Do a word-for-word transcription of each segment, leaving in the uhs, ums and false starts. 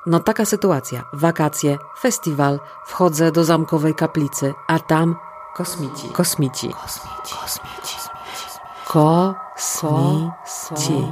No taka sytuacja. Wakacje, festiwal, wchodzę do zamkowej kaplicy, a tam kosmici. Kosmici. Kosmici. Kosmici. Kosmici.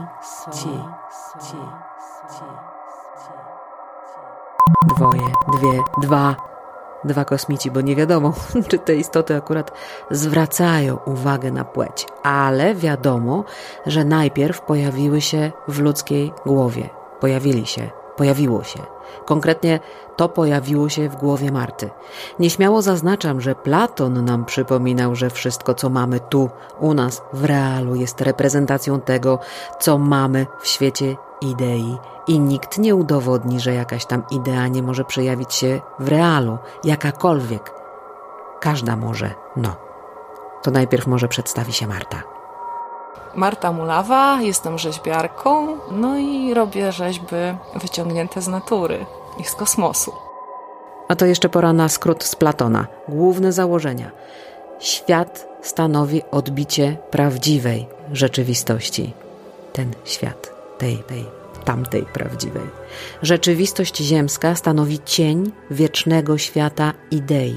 Dwoje, dwie, dwa. Dwa kosmici, bo nie wiadomo, czy te istoty akurat zwracają uwagę na płeć. Ale wiadomo, że najpierw pojawiły się w ludzkiej głowie. Pojawili się. Pojawiło się. Konkretnie to pojawiło się w głowie Marty. Nieśmiało zaznaczam, że Platon nam przypominał, że wszystko, co mamy tu, u nas, w realu, jest reprezentacją tego, co mamy w świecie idei. I nikt nie udowodni, że jakaś tam idea nie może przejawić się w realu, jakakolwiek. Każda może, no. To najpierw może przedstawi się Marta. Marta Mulawa, jestem rzeźbiarką, no i robię rzeźby wyciągnięte z natury i z kosmosu. A to jeszcze pora na skrót z Platona. Główne założenia. Świat stanowi odbicie prawdziwej rzeczywistości. Ten świat, tej, tej, tamtej prawdziwej. Rzeczywistość ziemska stanowi cień wiecznego świata idei.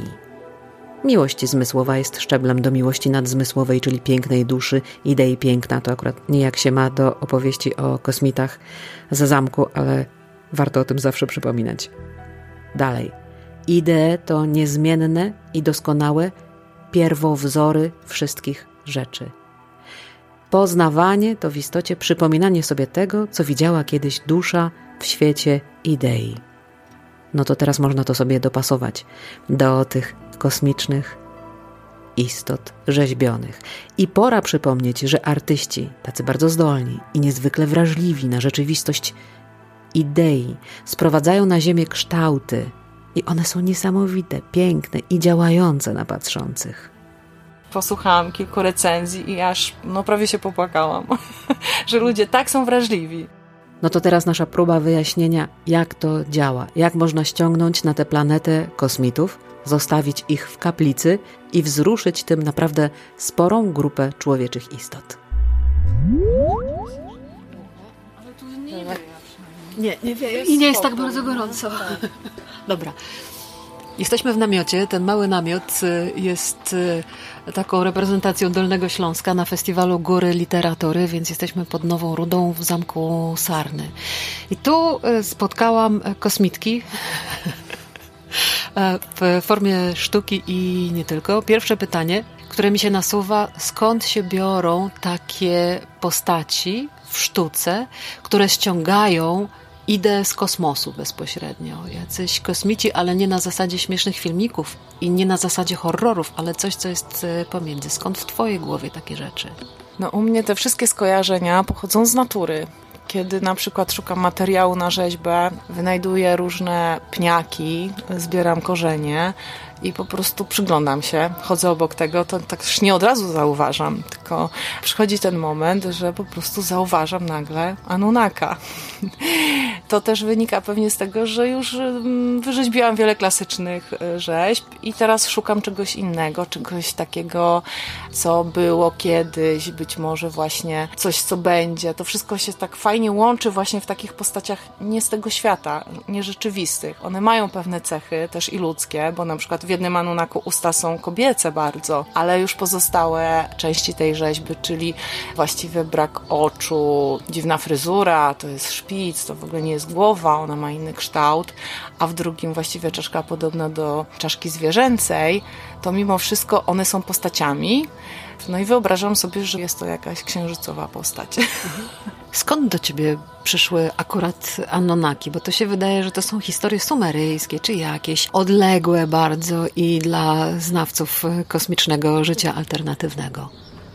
Miłość zmysłowa jest szczeblem do miłości nadzmysłowej, czyli pięknej duszy, idei piękna. To akurat nijak się ma do opowieści o kosmitach ze zamku, ale warto o tym zawsze przypominać. Dalej. Idee to niezmienne i doskonałe pierwowzory wszystkich rzeczy. Poznawanie to w istocie przypominanie sobie tego, co widziała kiedyś dusza w świecie idei. No to teraz można to sobie dopasować do tych kosmicznych istot rzeźbionych. I pora przypomnieć, że artyści, tacy bardzo zdolni i niezwykle wrażliwi na rzeczywistość idei, sprowadzają na ziemię kształty i one są niesamowite, piękne i działające na patrzących. Posłuchałam kilku recenzji i aż no prawie się popłakałam, że ludzie tak są wrażliwi. No to teraz nasza próba wyjaśnienia, jak to działa, jak można ściągnąć na tę planetę kosmitów, zostawić ich w kaplicy i wzruszyć tym naprawdę sporą grupę człowieczych istot. Nie, nie wieje. I nie jest tak bardzo gorąco. Dobra. Jesteśmy w namiocie. Ten mały namiot jest taką reprezentacją Dolnego Śląska na festiwalu Góry Literatury, więc jesteśmy pod Nową Rudą w zamku Sarny. I tu spotkałam kosmitki w formie sztuki i nie tylko. Pierwsze pytanie, które mi się nasuwa, skąd się biorą takie postaci w sztuce, które ściągają ideę z kosmosu bezpośrednio. Jacyś kosmici, ale nie na zasadzie śmiesznych filmików i nie na zasadzie horrorów, ale coś, co jest pomiędzy. Skąd w twojej głowie takie rzeczy? No u mnie te wszystkie skojarzenia pochodzą z natury. Kiedy na przykład szukam materiału na rzeźbę, wynajduję różne pniaki, zbieram korzenie i po prostu przyglądam się, chodzę obok tego, to tak już nie od razu zauważam, tylko przychodzi ten moment, że po prostu zauważam nagle Anunnaka. To też wynika pewnie z tego, że już wyrzeźbiłam wiele klasycznych rzeźb i teraz szukam czegoś innego, czegoś takiego, co było kiedyś, być może właśnie coś, co będzie. To wszystko się tak fajnie łączy właśnie w takich postaciach nie z tego świata, nierzeczywistych. One mają pewne cechy, też i ludzkie, bo na przykład w jednym Anunnaku usta są kobiece bardzo, ale już pozostałe części tej rzeźby, czyli właściwie brak oczu, dziwna fryzura, to jest szpic, to w ogóle nie jest głowa, ona ma inny kształt, a w drugim właściwie czaszka podobna do czaszki zwierzęcej, to mimo wszystko one są postaciami. No i wyobrażam sobie, że jest to jakaś księżycowa postać. Skąd do ciebie przyszły akurat Anunnaki? Bo to się wydaje, że to są historie sumeryjskie, czy jakieś odległe bardzo i dla znawców kosmicznego życia alternatywnego.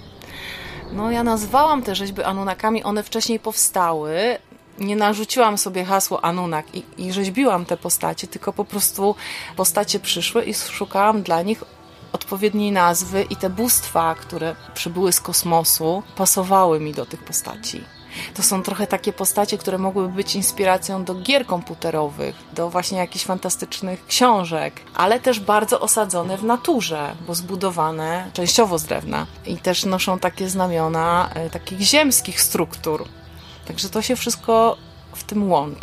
No ja nazwałam te rzeźby Anunnakami, one wcześniej powstały. Nie narzuciłam sobie hasło Anunnak i, i rzeźbiłam te postacie, tylko po prostu postacie przyszły i szukałam dla nich odpowiedniej nazwy i te bóstwa, które przybyły z kosmosu, pasowały mi do tych postaci. To są trochę takie postacie, które mogłyby być inspiracją do gier komputerowych, do właśnie jakichś fantastycznych książek, ale też bardzo osadzone w naturze, bo zbudowane częściowo z drewna i też noszą takie znamiona e, takich ziemskich struktur. Także to się wszystko w tym łączy.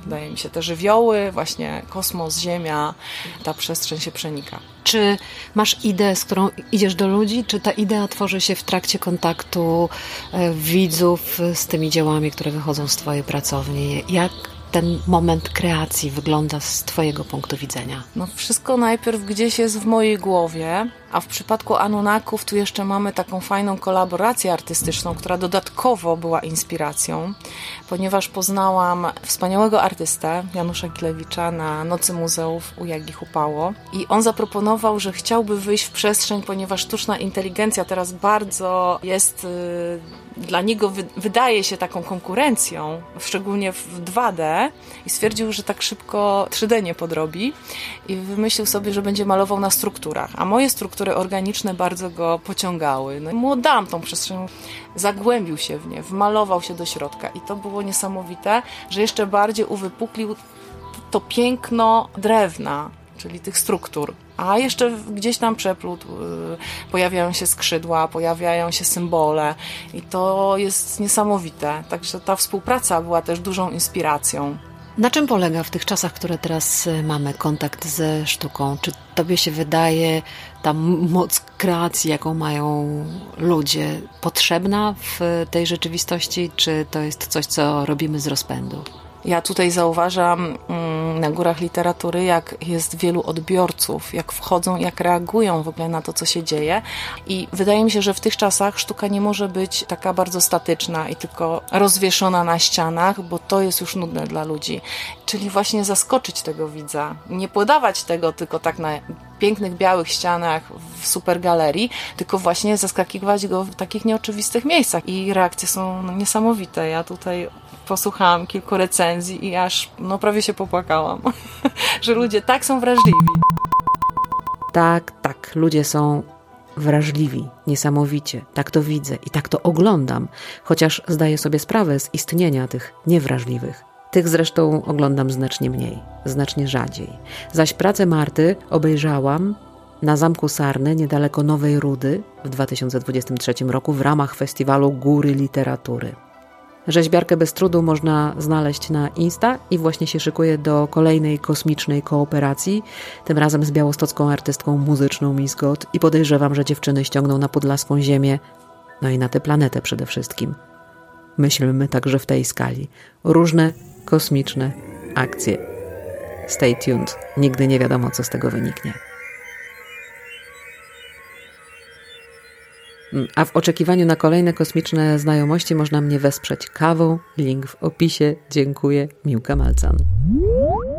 Wydaje mi się, te żywioły, właśnie kosmos, Ziemia, ta przestrzeń się przenika. Czy masz ideę, z którą idziesz do ludzi, czy ta idea tworzy się w trakcie kontaktu e, widzów z tymi dziełami, które wychodzą z twojej pracowni? Jak ten moment kreacji wygląda z twojego punktu widzenia? No wszystko najpierw gdzieś jest w mojej głowie, a w przypadku Anunnaków tu jeszcze mamy taką fajną kolaborację artystyczną, która dodatkowo była inspiracją, ponieważ poznałam wspaniałego artystę Janusza Gilewicza na Nocy Muzeów u Jagi Hupało i on zaproponował, że chciałby wyjść w przestrzeń, ponieważ sztuczna inteligencja teraz bardzo jest yy, dla niego wy- wydaje się taką konkurencją, szczególnie w dwa D, i stwierdził, że tak szybko trzy D nie podrobi i wymyślił sobie, że będzie malował na strukturach, a moje struktury organiczne bardzo go pociągały. No i mu oddałam tą przestrzeń, zagłębił się w nie, wmalował się do środka i to było niesamowite, że jeszcze bardziej uwypuklił to piękno drewna, czyli tych struktur. A jeszcze gdzieś tam przeplód, yy, pojawiają się skrzydła, pojawiają się symbole i to jest niesamowite. Także ta współpraca była też dużą inspiracją. Na czym polega w tych czasach, które teraz mamy, kontakt ze sztuką? Czy tobie się wydaje ta moc kreacji, jaką mają ludzie, potrzebna w tej rzeczywistości, czy to jest coś, co robimy z rozpędu? Ja tutaj zauważam na Górach Literatury, jak jest wielu odbiorców, jak wchodzą, jak reagują w ogóle na to, co się dzieje. I wydaje mi się, że w tych czasach sztuka nie może być taka bardzo statyczna i tylko rozwieszona na ścianach, bo to jest już nudne dla ludzi. Czyli właśnie zaskoczyć tego widza. Nie podawać tego tylko tak na pięknych, białych ścianach w super galerii, tylko właśnie zaskakiwać go w takich nieoczywistych miejscach. I reakcje są no, niesamowite. Ja tutaj posłuchałam kilku recenzji i aż no, prawie się popłakałam, że ludzie tak są wrażliwi. Tak, tak, ludzie są wrażliwi, niesamowicie. Tak to widzę i tak to oglądam, chociaż zdaję sobie sprawę z istnienia tych niewrażliwych. Tych zresztą oglądam znacznie mniej, znacznie rzadziej. Zaś pracę Marty obejrzałam na Zamku Sarny, niedaleko Nowej Rudy, w dwa tysiące dwudziestym trzecim roku w ramach festiwalu Góry Literatury. Rzeźbiarkę bez trudu można znaleźć na Insta i właśnie się szykuje do kolejnej kosmicznej kooperacji, tym razem z białostocką artystką muzyczną Miss God, i podejrzewam, że dziewczyny ściągną na podlaską ziemię, no i na tę planetę przede wszystkim. Myślmy także w tej skali. Różne kosmiczne akcje. Stay tuned. Nigdy nie wiadomo, co z tego wyniknie. A w oczekiwaniu na kolejne kosmiczne znajomości można mnie wesprzeć kawą. Link w opisie. Dziękuję. Miłka Malcan.